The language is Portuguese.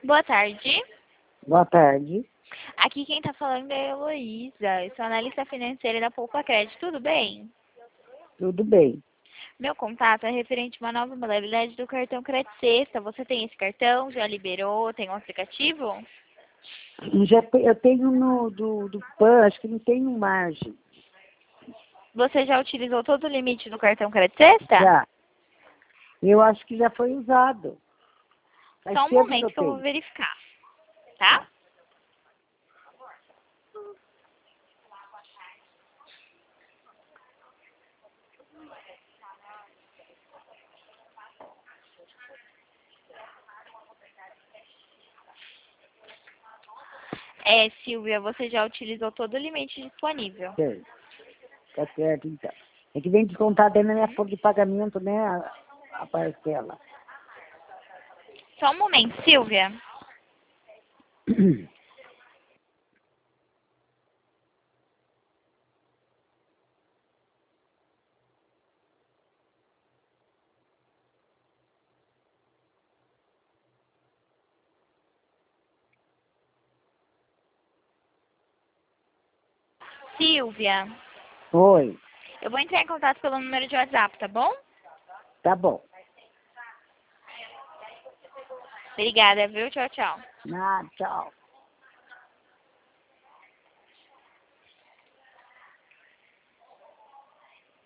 Boa tarde. Boa tarde. Aqui quem tá falando é a Heloísa. Eu sou analista financeira da Poupa Crédito. Tudo bem? Tudo bem. Meu contato é referente a uma nova modalidade do cartão Crédito Sexta. Você tem esse cartão? Já liberou? Tem um aplicativo? Eu tenho do PAN, acho que não tenho margem. Você já utilizou todo o limite do cartão Crédito Sexta? Já. Eu acho que já foi usado. Faz Só um tempo momento que eu vou tenho. verificar. Tá? Silvia, você já utilizou todo o limite disponível. Sei. Tá certo, então. É que vem descontar até na minha folha de pagamento, né, a parcela. Só um momento, Silvia. Silvia, Oi. eu vou entrar em contato pelo número de WhatsApp, tá bom? Tá bom. Obrigada, viu? Tchau, tchau. Tchau.